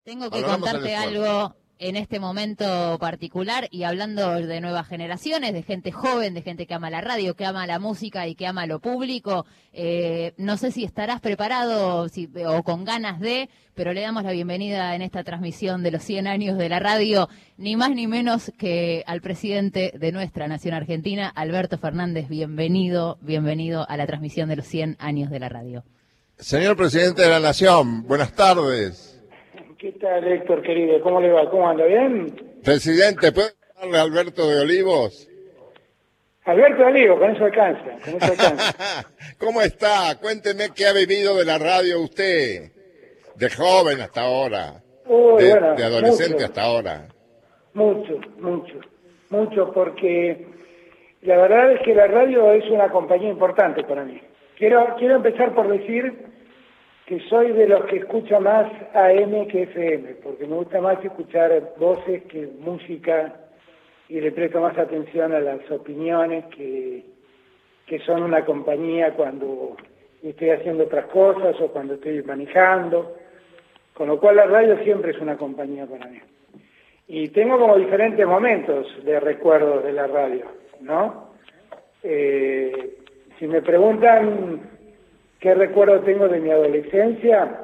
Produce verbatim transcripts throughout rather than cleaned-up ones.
Tengo que contarte algo en este momento particular y hablando de nuevas generaciones, de gente joven, de gente que ama la radio, que ama la música y que ama lo público. Eh, no sé si estarás preparado si, o con ganas de, pero le damos la bienvenida en esta transmisión de los cien años de la radio, ni más ni menos que al presidente de nuestra nación argentina, Alberto Fernández. Bienvenido, bienvenido a la transmisión de los cien años de la radio. Señor presidente de la nación, buenas tardes. ¿Qué tal, Héctor, querido? ¿Cómo le va? ¿Cómo anda? ¿Bien? Presidente, ¿puede hablarle a Alberto de Olivos? Alberto de Olivos, con eso alcanza, con eso alcanza. ¿Cómo está? Cuénteme qué ha vivido de la radio usted, de joven hasta ahora, Uy, de, bueno, de adolescente mucho, hasta ahora. Mucho, mucho, mucho, porque la verdad es que la radio es una compañía importante para mí. Quiero, quiero empezar por decir que soy de los que escucha más A M que F M, porque me gusta más escuchar voces que música y le presto más atención a las opiniones que, que son una compañía cuando estoy haciendo otras cosas o cuando estoy manejando, con lo cual la radio siempre es una compañía para mí. Y tengo como diferentes momentos de recuerdos de la radio, ¿no? Eh, si me preguntan ¿qué recuerdo tengo de mi adolescencia?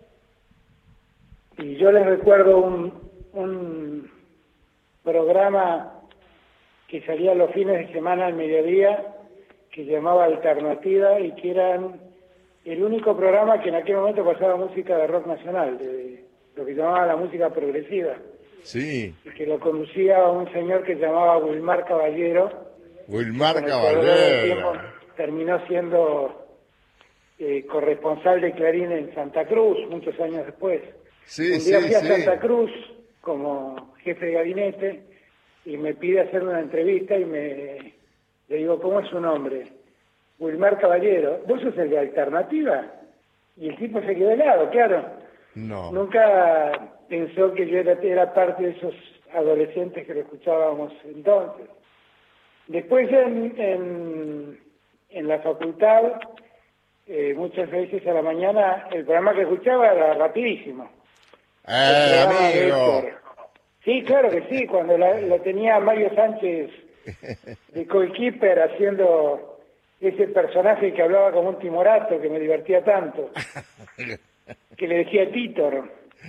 Y yo les recuerdo un, un programa que salía los fines de semana al mediodía, que llamaba Alternativa, y que era el único programa que en aquel momento pasaba música de rock nacional, de lo que llamaba la música progresiva. Sí. Y que lo conducía un señor que se llamaba Wilmar Caballero. Wilmar Caballero. Terminó siendo Eh, corresponsal de Clarín en Santa Cruz, muchos años después. Sí, Un día sí, fui a sí. Santa Cruz como jefe de gabinete y me pide hacer una entrevista y me le digo, ¿cómo es su nombre? Wilmar Caballero. ¿Vos sos el de Alternativa? Y el tipo se quedó helado, claro. No. Nunca pensó que yo era, era parte de esos adolescentes que lo escuchábamos entonces. Después en, en, en la facultad, Eh, muchas veces a la mañana el programa que escuchaba era rapidísimo. Eh, amigo. Sí, claro que sí, cuando la, lo tenía Mario Sánchez de coequiper haciendo ese personaje que hablaba como un timorato, que me divertía tanto, que le decía Títor.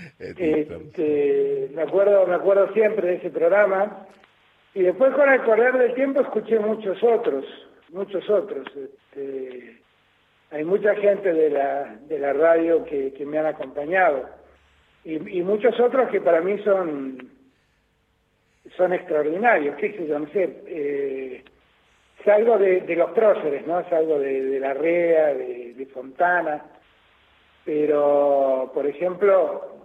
Este, me acuerdo, me acuerdo siempre de ese programa, y después con el correr del tiempo escuché muchos otros, muchos otros. Este, Hay mucha gente de la de la radio que, que me han acompañado y, y muchos otros que para mí son son extraordinarios, qué sé yo, no sé, eh, salgo de, de los próceres, ¿no? Salgo de, de Larrea, de, de Fontana, pero, por ejemplo,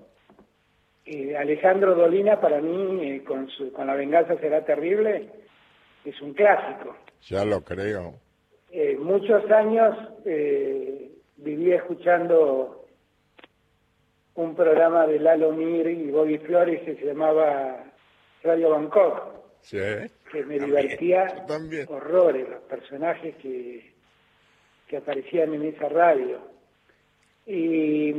eh, Alejandro Dolina para mí, eh, con, su, con La venganza será terrible, es un clásico. Ya lo creo. Eh, muchos años eh, viví escuchando un programa de Lalo Mir y Bobby Flores que se llamaba Radio Bangkok, sí, que me también, divertía también. horrores, los personajes que, que aparecían en esa radio. Y,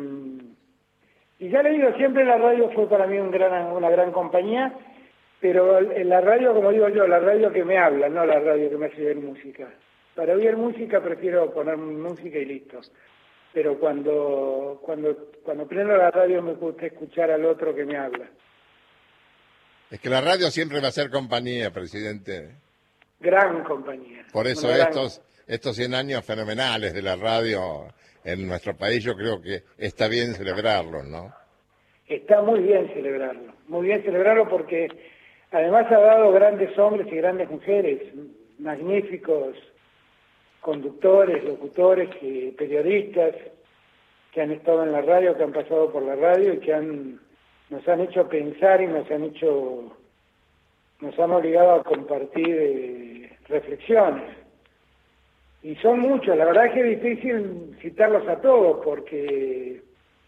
y ya le digo, siempre la radio fue para mí un gran, una gran compañía, pero en la radio, como digo yo, la radio que me habla, no la radio que me hace ver música. Para oír música prefiero poner música y listo. Pero cuando cuando cuando prendo la radio me gusta escuchar al otro que me habla. Es que la radio siempre va a ser compañía, presidente. Gran compañía. Por eso gran... estos estos cien años fenomenales de la radio en nuestro país, yo creo que está bien celebrarlos, ¿no? Está muy bien celebrarlo. Muy bien celebrarlo porque además ha dado grandes hombres y grandes mujeres, magníficos conductores, locutores, y periodistas que han estado en la radio, que han pasado por la radio y que han nos han hecho pensar y nos han hecho nos han obligado a compartir eh, reflexiones. Y son muchos, la verdad es que es difícil citarlos a todos porque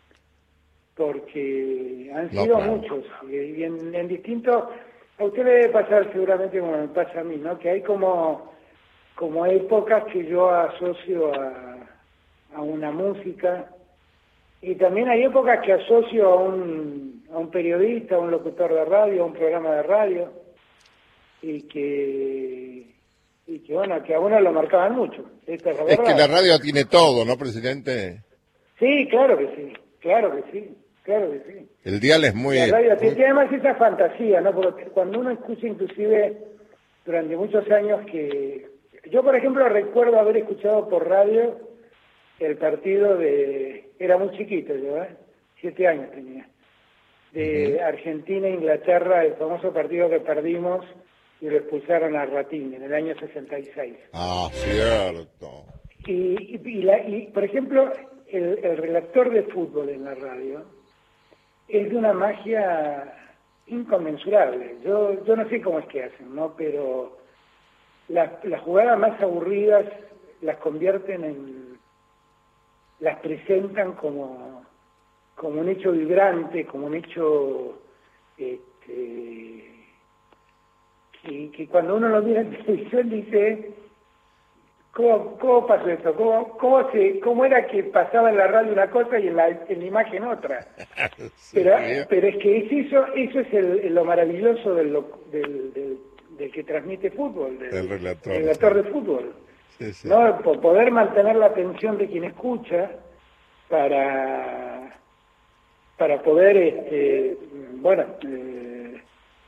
porque han no, sido claro. muchos y, y en, en distintos, a usted le debe pasar seguramente como me pasa a mí, ¿no? Que hay como como épocas que yo asocio a, a una música Y también hay épocas que asocio a un, a un periodista, a un locutor de radio, a un programa de radio, y que, y que bueno, que a uno lo marcaban mucho. Esta es la Es verdad. que la radio tiene todo, ¿no, presidente? Sí, claro que sí, claro que sí, claro que sí. El dial es muy... La radio muy... tiene además esa fantasía, ¿no? Porque cuando uno escucha inclusive durante muchos años que... Yo, por ejemplo, recuerdo haber escuchado por radio el partido de... Era muy chiquito yo, ¿eh? Siete años tenía. De uh-huh. Argentina-Inglaterra, el famoso partido que perdimos y lo expulsaron a Ratín en el año sesenta y seis. Ah, cierto. Y, y, y, la, y por ejemplo, el, el relator de fútbol en la radio es de una magia inconmensurable. Yo yo no sé cómo es que hacen, ¿no? Pero las, las jugadas más aburridas las convierten en... las presentan como, como un hecho vibrante, como un hecho... Este, que, que cuando uno lo mira en televisión dice... ¿Cómo, cómo pasó esto? ¿Cómo, cómo, se, ¿Cómo era que pasaba en la radio una cosa y en la, en la imagen otra? Sí, pero, pero es que es eso, eso es el, lo maravilloso del, del, del, del que transmite fútbol, del, del relator, del relator de fútbol. Sí, sí. ¿No? Por poder mantener la atención de quien escucha para, para poder, este, bueno, eh,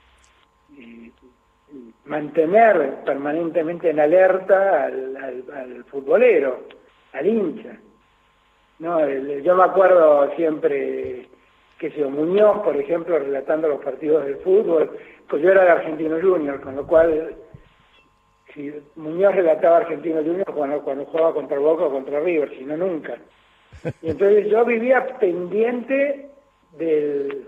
mantener permanentemente en alerta al, al, al futbolero, al hincha. No, el, yo me acuerdo siempre que se Muñoz, por ejemplo, relatando los partidos del fútbol, pues yo era de Argentino Junior, con lo cual si Muñoz relataba Argentino Junior cuando, cuando jugaba contra el Boca o contra River, si no nunca. Y entonces yo vivía pendiente del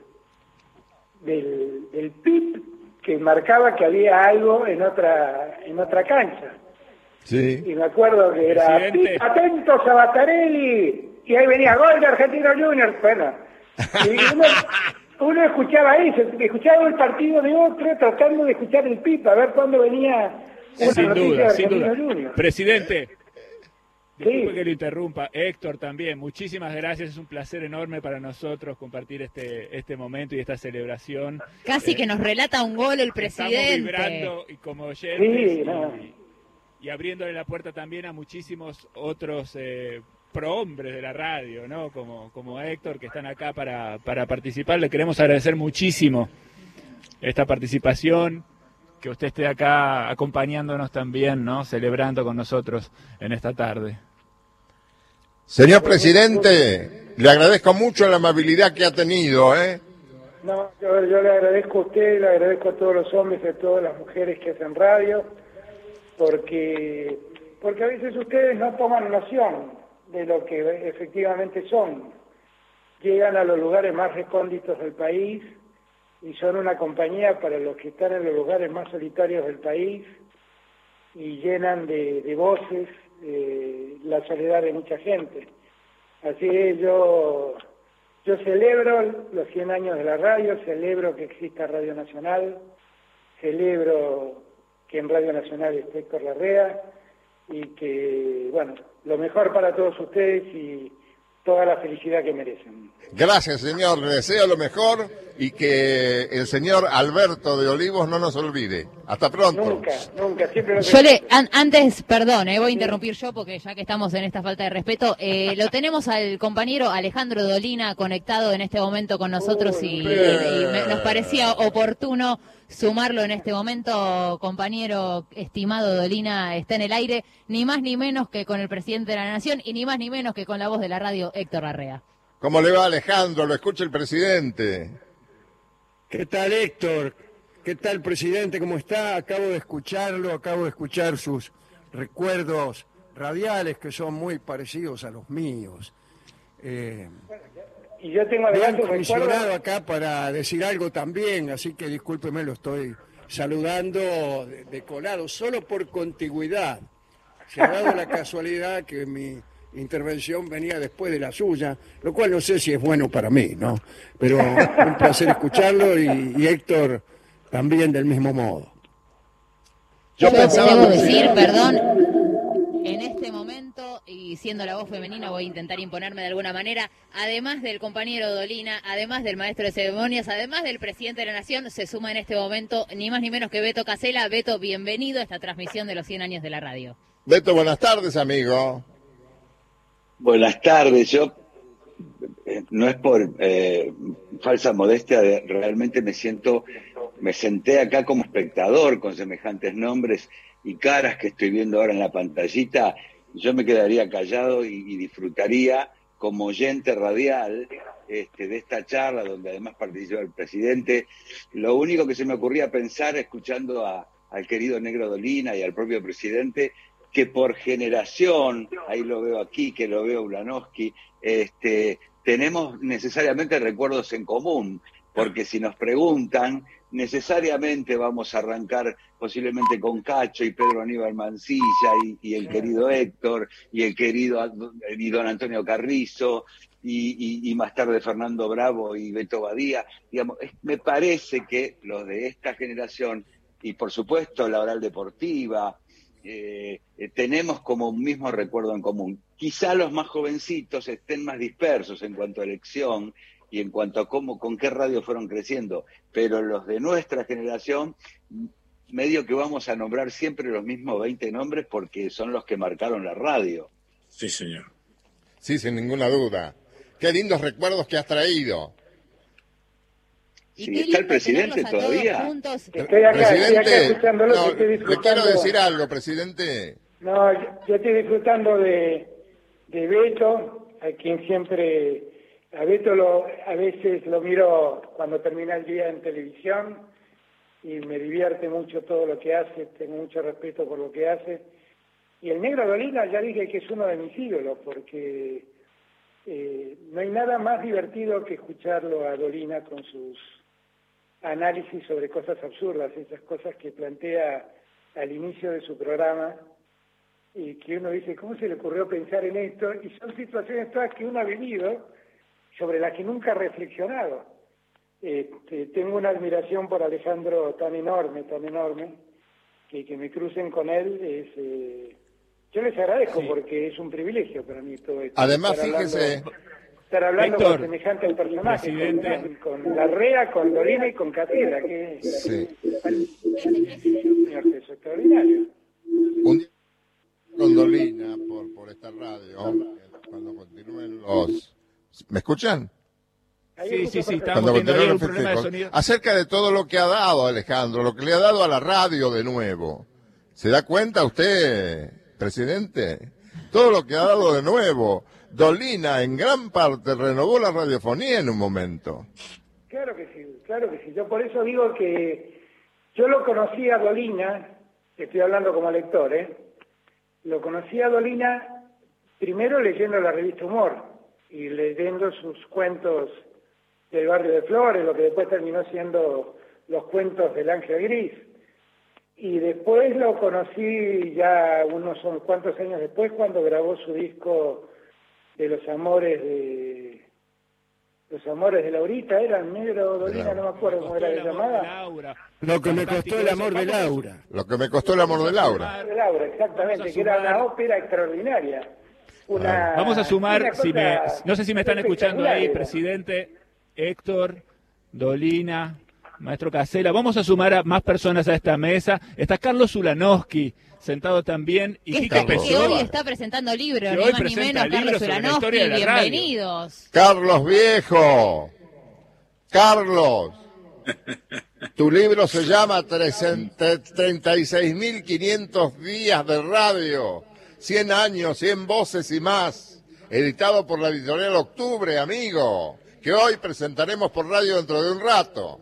del, del P I B que marcaba que había algo en otra en otra cancha. Sí. Y me acuerdo que era Presidente. Atentos a Battarelli, y ahí venía gol de Argentino Junior. Bueno, y uno, uno escuchaba eso, escuchaba el partido de otro tratando de escuchar el P I B a ver cuándo venía una sin noticia duda, de sin Argentino duda. Junior. Presidente, disculpe Sí. que lo interrumpa. Héctor también, muchísimas gracias, es un placer enorme para nosotros compartir este este momento y esta celebración. Casi Eh, que nos relata un gol el presidente. Estamos vibrando y como oyentes Sí, no. y, y abriéndole la puerta también a muchísimos otros eh, prohombres de la radio, ¿no? Como, como Héctor, que están acá para, para participar. Le queremos agradecer muchísimo esta participación, que usted esté acá acompañándonos también, ¿no? Celebrando con nosotros en esta tarde. Señor presidente, le agradezco mucho la amabilidad que ha tenido, ¿eh? No, yo, yo le agradezco a usted, le agradezco a todos los hombres y a todas las mujeres que hacen radio, porque porque a veces ustedes no toman noción de lo que efectivamente son. Llegan a los lugares más recónditos del país y son una compañía para los que están en los lugares más solitarios del país y llenan de, de voces eh, la soledad de mucha gente. Así es, yo... Yo celebro los cien años de la radio, celebro que exista Radio Nacional, celebro que en Radio Nacional esté Héctor Larrea y que, bueno, lo mejor para todos ustedes y toda la felicidad que merecen. Gracias, señor, le deseo lo mejor y que el señor Alberto de Olivos no nos olvide. Hasta pronto. Nunca, nunca, siempre lo Yo le, an- antes, perdón, eh, voy a interrumpir yo porque ya que estamos en esta falta de respeto, eh, lo tenemos al compañero Alejandro Dolina conectado en este momento con nosotros y, y me- nos parecía oportuno sumarlo en este momento. Compañero estimado Dolina, está en el aire, ni más ni menos que con el presidente de la Nación y ni más ni menos que con la voz de la radio, Héctor Larrea. ¿Cómo le va, Alejandro? Lo escucha el presidente. ¿Qué tal, Héctor? ¿Qué tal, presidente? ¿Cómo está? Acabo de escucharlo, acabo de escuchar sus recuerdos radiales que son muy parecidos a los míos. Eh, Y yo tengo me han además un comisionado recuerdo... acá para decir algo también, así que discúlpeme, lo estoy saludando de, de colado, solo por contigüidad. Se ha dado la casualidad que mi intervención venía después de la suya, lo cual no sé si es bueno para mí, ¿no? Pero un placer escucharlo y, y Héctor también del mismo modo. Yo, Yo pensaba, debo presidente- decir, perdón, en este momento Beto, y siendo la voz femenina voy a intentar imponerme de alguna manera, además del compañero Dolina, además del maestro de ceremonias, además del presidente de la Nación, se suma en este momento ni más ni menos que Beto Casella. Beto, bienvenido a esta transmisión de los cien años de la radio. Beto, buenas tardes, amigo. Buenas tardes. Yo, eh, no es por eh, falsa modestia, de, realmente me siento, me senté acá como espectador con semejantes nombres y caras que estoy viendo ahora en la pantallita. Yo me quedaría callado y, y disfrutaría como oyente radial este, de esta charla, donde además participa el presidente. Lo único que se me ocurría pensar, escuchando a, al querido Negro Dolina y al propio presidente, que por generación, ahí lo veo aquí, que lo veo Ulanowski, este, tenemos necesariamente recuerdos en común, porque si nos preguntan, necesariamente vamos a arrancar posiblemente con Cacho y Pedro Aníbal Mancilla y, y el querido Héctor y el querido y don Antonio Carrizo y, y, y más tarde Fernando Bravo y Beto Badía. Digamos, es, me parece que los de esta generación, y por supuesto la Oral Deportiva, eh, eh, tenemos como un mismo recuerdo en común. Quizá los más jovencitos estén más dispersos en cuanto a elección y en cuanto a cómo, con qué radio fueron creciendo, pero los de nuestra generación, medio que vamos a nombrar siempre los mismos veinte nombres porque son los que marcaron la radio. Sí, señor. Sí, sin ninguna duda. Qué lindos recuerdos que has traído. Sí, ¿está el presidente todavía? Estoy acá, Presidente, estoy acá escuchándolo, no, estoy le disfrutando. quiero decir algo, presidente. No, yo, yo estoy disfrutando de, de Beto, a quien siempre... A Beto lo, a veces lo miro cuando termina el día en televisión y me divierte mucho todo lo que hace, tengo mucho respeto por lo que hace. Y el Negro Dolina ya dije que es uno de mis ídolos, porque eh, no hay nada más divertido que escucharlo a Dolina con sus análisis sobre cosas absurdas, esas cosas que plantea al inicio de su programa y que uno dice, ¿cómo se le ocurrió pensar en esto? Y son situaciones todas que uno ha vivido, sobre las que nunca he reflexionado. Este, tengo una admiración por Alejandro tan enorme, tan enorme, que, que me crucen con él es... Eh, yo les agradezco, sí, porque es un privilegio para mí todo esto. Además, estar fíjese... Hablando, estar hablando Héctor, con semejante personaje, presidente. con, con Larrea, con Dolina y con Catedra, que es... Sí. Señor, que es extraordinario. Un día con Dolina por, por esta radio, cuando continúen los... ¿Me escuchan? Sí, sí, sí, estamos Cuando teniendo ahí continúen un los problema de festejos, sonido. acerca de todo lo que ha dado Alejandro, lo que le ha dado a la radio de nuevo. ¿Se da cuenta usted, presidente? Todo lo que ha dado de nuevo. Dolina en gran parte renovó la radiofonía en un momento. Claro que sí, claro que sí. Yo por eso digo que yo lo conocí a Dolina, estoy hablando como lector, ¿eh? Lo conocí a Dolina primero leyendo la revista Humor y leyendo sus cuentos del barrio de Flores, lo que después terminó siendo los cuentos del Ángel Gris. Y después lo conocí ya unos cuantos años después, cuando grabó su disco de los amores de... Los amores de Laurita, ¿eran Negro Dolina? No me acuerdo cómo era de llamada. Lo que me costó el amor de Laura. Lo que me costó el amor de Laura. De Laura, exactamente, que era una ópera extraordinaria. Una, Vamos a sumar, una si me, cosa no sé si me están escuchando ahí, espectacular. presidente, Héctor, Dolina, maestro Casella. Vamos a sumar a más personas a esta mesa. Está Carlos Ulanowski, sentado también, y Que, Quique está, que Pessoa. hoy está presentando libros, Que ni hoy más ni presenta menos, libros Carlos sobre la Ulanowski, historia de la radio. bienvenidos. Carlos Viejo, Carlos, tu libro se llama treinta y seis mil quinientos días de radio, cien años, cien voces y más, editado por la editorial Octubre, amigo, que hoy presentaremos por radio dentro de un rato.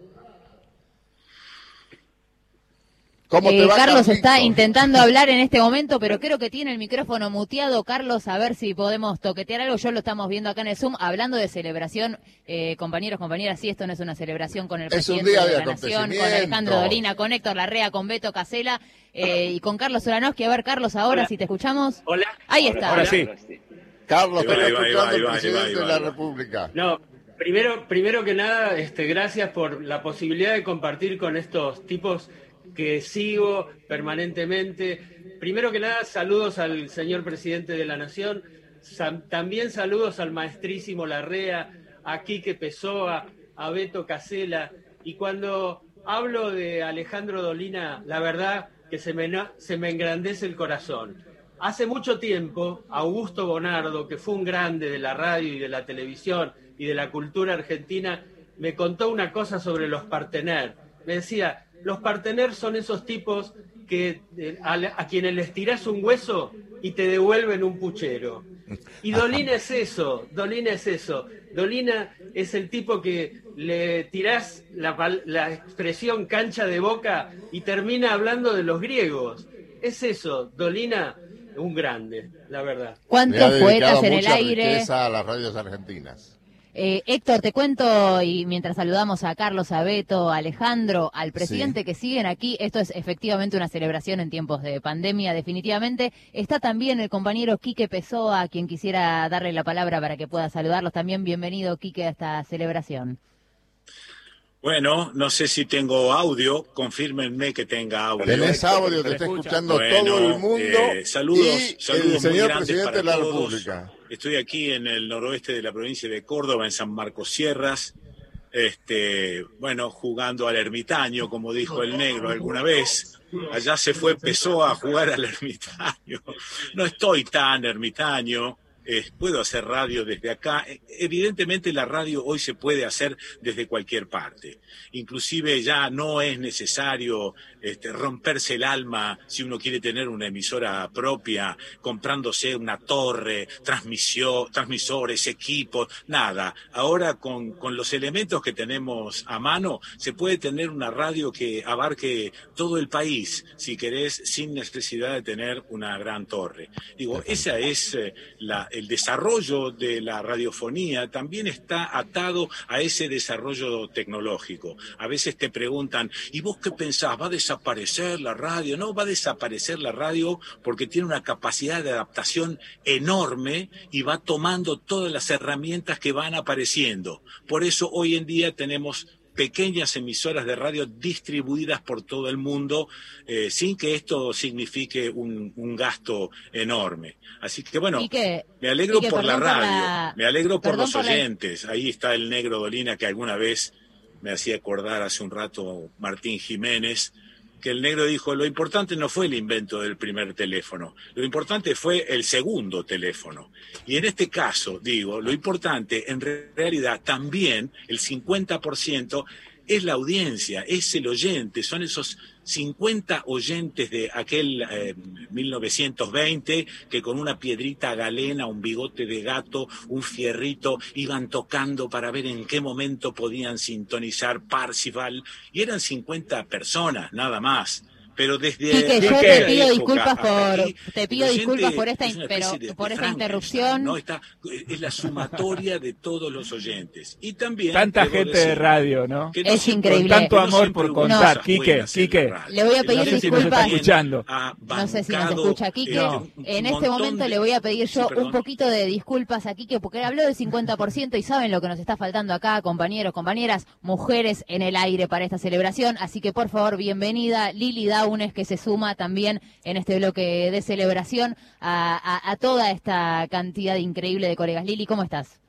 ¿Cómo te Eh, va, Carlos Carlitos? está intentando hablar en este momento, pero creo que tiene el micrófono muteado. Carlos, a ver si podemos toquetear algo. Yo lo estamos viendo acá en el Zoom, hablando de celebración. Eh, compañeros, compañeras, sí, esto no es una celebración con el Es un presidente día de de la Nación, con acontecimiento. Alejandro Dolina, con Héctor Larrea, con Beto Casella eh, y con Carlos Ulanowski. A ver, Carlos, ahora Hola. si te escuchamos. Hola. Ahí Ahora- está. Ahora sí. Carlos, Ahí va, está ahí va, ahí va, escuchando ahí el va, ahí va, presidente ahí va, de la ahí va. República. No, primero, primero que nada, este, gracias por la posibilidad de compartir con estos tipos que sigo permanentemente. Primero que nada, saludos al señor presidente de la Nación, también saludos al maestrísimo Larrea, a Quique Pessoa, a Beto Casella, y cuando hablo de Alejandro Dolina, la verdad que se me, se me engrandece el corazón. Hace mucho tiempo, Augusto Bonardo, que fue un grande de la radio y de la televisión y de la cultura argentina, me contó una cosa sobre los partener. Me decía, los partener son esos tipos que a, a quienes les tirás un hueso y te devuelven un puchero. Y Dolina es eso, Dolina es eso. Dolina es el tipo que le tirás la, la expresión cancha de Boca y termina hablando de los griegos. Es eso, Dolina, un grande, la verdad. ¿Cuántos poetas en el aire? A las radios argentinas. Eh, Héctor, te cuento, y mientras saludamos a Carlos, a Beto, a Alejandro, al presidente, sí, que siguen aquí, esto es efectivamente una celebración en tiempos de pandemia, definitivamente. Está también el compañero Quique Pessoa, a quien quisiera darle la palabra para que pueda saludarlos. También bienvenido, Quique, a esta celebración. Bueno, no sé si tengo audio, confírmenme que tenga audio. Tenés audio, te está escuchando bueno, todo el mundo. Eh, saludos, y saludos el señor muy grandes presidente para de la todos. República. Estoy aquí en el noroeste de la provincia de Córdoba, en San Marcos Sierras, este, bueno, jugando al ermitaño, como dijo el negro alguna vez. Allá se fue Pessoa a jugar al ermitaño. No estoy tan ermitaño. Eh, puedo hacer radio desde acá. Evidentemente la radio hoy se puede hacer desde cualquier parte. Inclusive ya no es necesario este, romperse el alma si uno quiere tener una emisora propia, comprándose una torre, transmisión, transmisores, equipos, nada. Ahora con, con los elementos que tenemos a mano se puede tener una radio que abarque todo el país, si querés, sin necesidad de tener una gran torre. Digo, esa es eh, la el desarrollo de la radiofonía también está atado a ese desarrollo tecnológico. A veces te preguntan, ¿y vos qué pensás? ¿Va a desaparecer la radio? No, va a desaparecer la radio porque tiene una capacidad de adaptación enorme y va tomando todas las herramientas que van apareciendo. Por eso hoy en día tenemos pequeñas emisoras de radio distribuidas por todo el mundo, eh, sin que esto signifique un, un gasto enorme. Así que bueno, que, me alegro que, por la radio, por la... me alegro por los por oyentes. La... Ahí está el negro Dolina que alguna vez me hacía acordar hace un rato Martín Jiménez, que el negro dijo, lo importante no fue el invento del primer teléfono, lo importante fue el segundo teléfono. Y en este caso, digo, lo importante en realidad también, el cincuenta por ciento, es la audiencia, es el oyente, son esos cincuenta oyentes de aquel eh, mil novecientos veinte que con una piedrita galena, un bigote de gato, un fierrito, iban tocando para ver en qué momento podían sintonizar Parzival, y eran cincuenta personas, nada más. Pero desde Quique, yo te pido disculpas por aquí, te pido disculpas por esta pero de, por de esta interrupción. No, está, es la sumatoria de todos los oyentes. Y también tanta gente decir, de radio, ¿no? no es increíble. Con tanto amor no por contar, no. Quique, Quique. Le voy a pedir no sé disculpas. Si escuchando. No sé si nos escucha Quique. No. En este momento de... le voy a pedir yo sí, un poquito de disculpas a Quique porque habló del cincuenta por ciento y saben lo que nos está faltando acá, compañeros, compañeras, mujeres en el aire para esta celebración. Así que por favor, bienvenida Lili Daunes, que se suma también en este bloque de celebración a, a, a toda esta cantidad increíble de colegas. Lili, ¿cómo estás?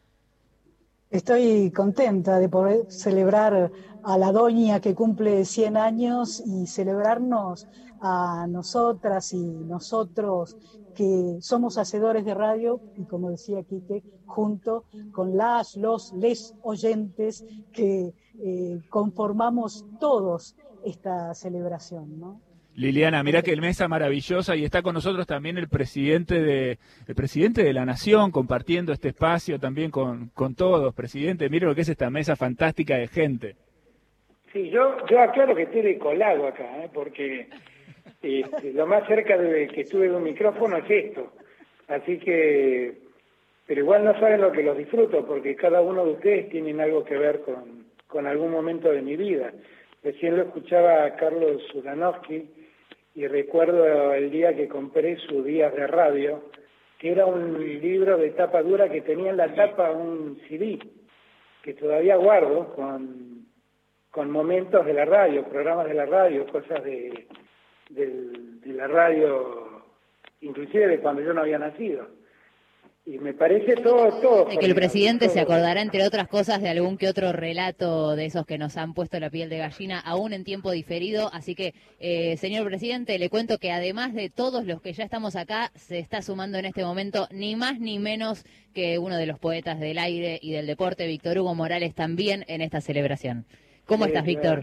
Estoy contenta de poder celebrar a la doña que cumple cien años y celebrarnos a nosotras y nosotros que somos hacedores de radio y, como decía Quique, junto con las, los, les oyentes que eh, conformamos todos esta celebración, ¿no? Liliana, mirá que mesa maravillosa, y está con nosotros también el presidente de el presidente de la Nación, compartiendo este espacio también con, con todos. Presidente, mire lo que es esta mesa fantástica de gente. Sí, yo, yo aclaro que estoy de colado acá, ¿eh? porque este, lo más cerca de que estuve de un micrófono es esto. Así que, pero igual no saben lo que los disfruto, porque cada uno de ustedes tienen algo que ver con, con algún momento de mi vida. Recién lo escuchaba a Carlos Ulanowski, y recuerdo el día que compré sus Días de Radio, que era un libro de tapa dura que tenía en la tapa un C D, que todavía guardo, con con momentos de la radio, programas de la radio, cosas de, de, de la radio, inclusive de cuando yo no había nacido. Y me parece todo, todo. De que el presidente todo. Se acordará, entre otras cosas, de algún que otro relato de esos que nos han puesto la piel de gallina, aún en tiempo diferido. Así que, eh, señor presidente, le cuento que además de todos los que ya estamos acá, se está sumando en este momento ni más ni menos que uno de los poetas del aire y del deporte, Víctor Hugo Morales, también en esta celebración. ¿Cómo sí, estás, Víctor?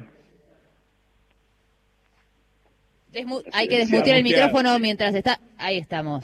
Desmu- Hay que desmutear el micrófono mientras está... Ahí estamos.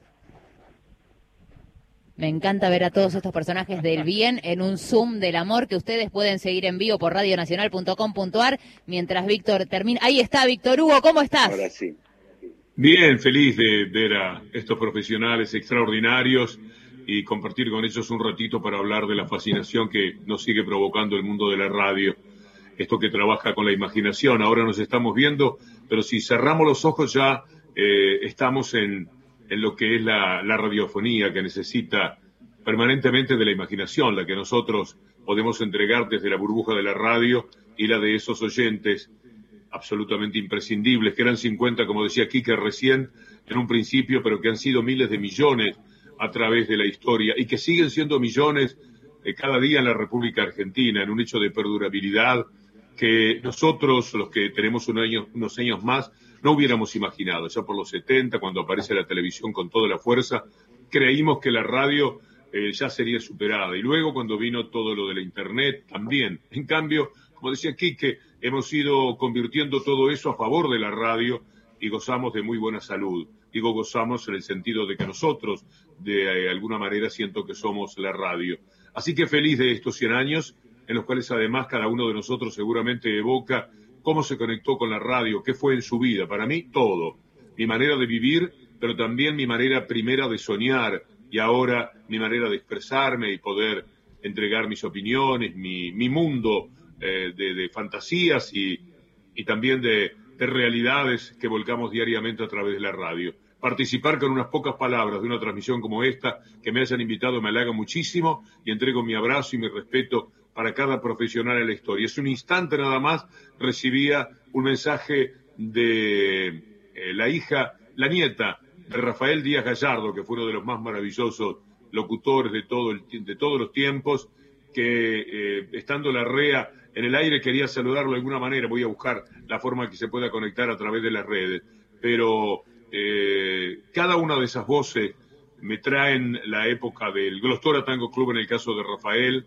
Me encanta ver a todos estos personajes del bien en un Zoom del amor que ustedes pueden seguir en vivo por radio nacional punto com punto a r mientras Víctor termina. Ahí está, Víctor Hugo, ¿cómo estás? Ahora sí. Bien, feliz de ver a estos profesionales extraordinarios y compartir con ellos un ratito para hablar de la fascinación que nos sigue provocando el mundo de la radio. Esto que trabaja con la imaginación. Ahora nos estamos viendo, pero si cerramos los ojos ya eh, estamos en... en lo que es la, la radiofonía, que necesita permanentemente de la imaginación, la que nosotros podemos entregar desde la burbuja de la radio y la de esos oyentes absolutamente imprescindibles, que eran cincuenta, como decía Quique recién, en un principio, pero que han sido miles de millones a través de la historia y que siguen siendo millones eh, cada día en la República Argentina, en un hecho de perdurabilidad que nosotros, los que tenemos un año, unos años más, no hubiéramos imaginado. Ya por los setenta, cuando aparece la televisión con toda la fuerza, creímos que la radio eh, ya sería superada. Y luego, cuando vino todo lo de la Internet, también. En cambio, como decía Quique, hemos ido convirtiendo todo eso a favor de la radio y gozamos de muy buena salud. Digo gozamos en el sentido de que nosotros, de eh, alguna manera, siento que somos la radio. Así que feliz de estos cien años, en los cuales además cada uno de nosotros seguramente evoca cómo se conectó con la radio, qué fue en su vida. Para mí, todo. Mi manera de vivir, pero también mi manera primera de soñar y ahora mi manera de expresarme y poder entregar mis opiniones, mi, mi mundo eh, de, de fantasías y, y también de, de realidades que volcamos diariamente a través de la radio. Participar con unas pocas palabras de una transmisión como esta, que me hayan invitado, me halaga muchísimo y entrego mi abrazo y mi respeto para cada profesional en la historia. Es un instante nada más, recibía un mensaje de eh, la hija, la nieta de Rafael Díaz Gallardo, que fue uno de los más maravillosos locutores de, todo el, de todos los tiempos, que eh, estando la R E A en el aire quería saludarlo de alguna manera. Voy a buscar la forma que se pueda conectar a través de las redes. Pero eh, cada una de esas voces me traen la época del Glostora Tango Club en el caso de Rafael.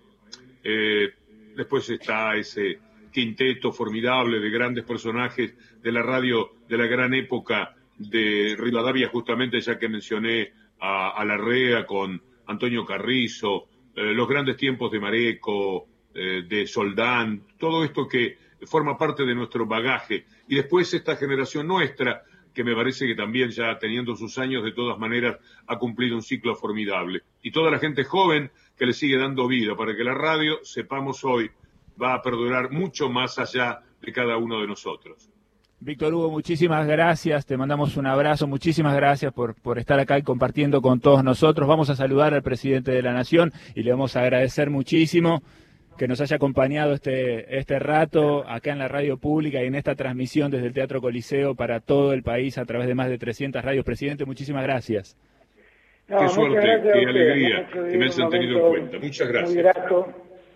Eh, después está ese quinteto formidable de grandes personajes de la radio de la gran época de Rivadavia, justamente ya que mencioné a, a la R E A con Antonio Carrizo, eh, los grandes tiempos de Mareco, eh, de Soldán, todo esto que forma parte de nuestro bagaje. Y después esta generación nuestra, que me parece que también ya teniendo sus años de todas maneras ha cumplido un ciclo formidable. Y toda la gente joven que le sigue dando vida para que la radio, sepamos hoy, va a perdurar mucho más allá de cada uno de nosotros. Víctor Hugo, muchísimas gracias, te mandamos un abrazo, muchísimas gracias por, por estar acá y compartiendo con todos nosotros. Vamos a saludar al presidente de la Nación y le vamos a agradecer muchísimo que nos haya acompañado este, este rato acá en la radio pública y en esta transmisión desde el Teatro Coliseo para todo el país a través de más de trescientas radios. Presidente, muchísimas gracias. No, qué suerte, qué alegría que me hayan tenido en cuenta. Muchas gracias. Muy grato,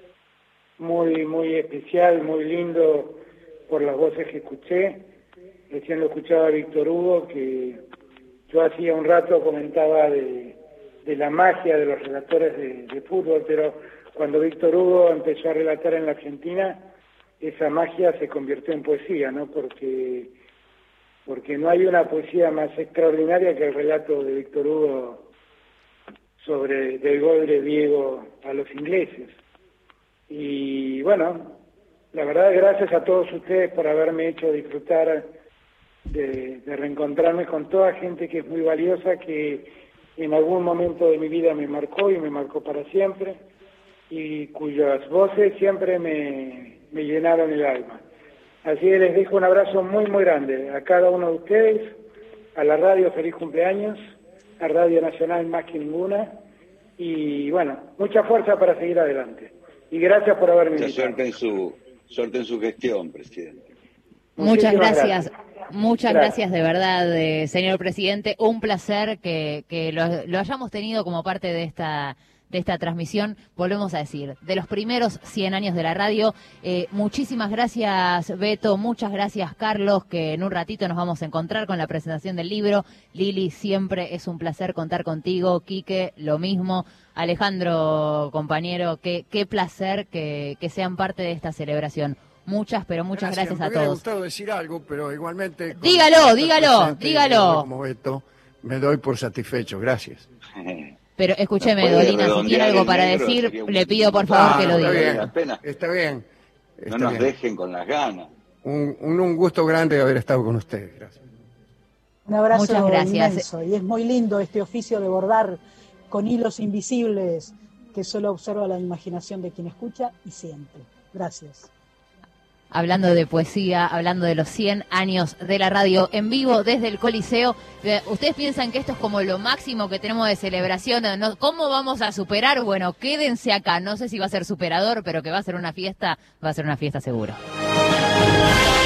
muy, muy especial, muy lindo por las voces que escuché. Recién lo escuchaba Víctor Hugo, que yo hacía un rato comentaba de, de la magia de los relatores de, de fútbol, pero cuando Víctor Hugo empezó a relatar en la Argentina, esa magia se convirtió en poesía, ¿no? Porque, porque no hay una poesía más extraordinaria que el relato de Víctor Hugo sobre del gol de Diego a los ingleses. Y bueno, la verdad, gracias a todos ustedes por haberme hecho disfrutar de, de reencontrarme con toda gente que es muy valiosa, que en algún momento de mi vida me marcó y me marcó para siempre, y cuyas voces siempre me, me llenaron el alma. Así que les dejo un abrazo muy, muy grande a cada uno de ustedes, a la radio, feliz cumpleaños, a Radio Nacional más que ninguna, y bueno, mucha fuerza para seguir adelante. Y gracias por haberme invitado. Mucha suerte en su, Suerte en su gestión, presidente. Muchas Muchísimas gracias. gracias. Muchas Gracias. gracias de verdad, eh, señor presidente. Un placer que, que lo, lo hayamos tenido como parte de esta de esta transmisión. Volvemos a decir, de los primeros cien años de la radio. Eh, muchísimas gracias, Beto. Muchas gracias, Carlos, que en un ratito nos vamos a encontrar con la presentación del libro. Lili, siempre es un placer contar contigo. Quique, lo mismo. Alejandro, compañero, qué, qué placer que, que sean parte de esta celebración. Muchas, pero muchas gracias, Me a hubiera todos. gustado decir algo, pero igualmente... con Dígalo, estar dígalo, presente y dígalo. verlo como esto, me doy por satisfecho. Gracias. Pero escúcheme, ¿Puede Dolina, si tiene redondear algo el para negro? decir, Sería un- le pido por favor Ah, que lo está diga. bien, La pena. está bien. Está No nos bien. dejen con las ganas. Un, un, un gusto grande haber estado con ustedes. Gracias. Un abrazo Muchas gracias. inmenso. Y es muy lindo este oficio de bordar con hilos invisibles que solo observa la imaginación de quien escucha y siente. Gracias. Hablando de poesía, hablando de los cien años de la radio en vivo desde el Coliseo. Eh, ¿Ustedes piensan que esto es como lo máximo que tenemos de celebración? ¿No? ¿Cómo vamos a superar? Bueno, quédense acá. No sé si va a ser superador, pero que va a ser una fiesta, va a ser una fiesta seguro.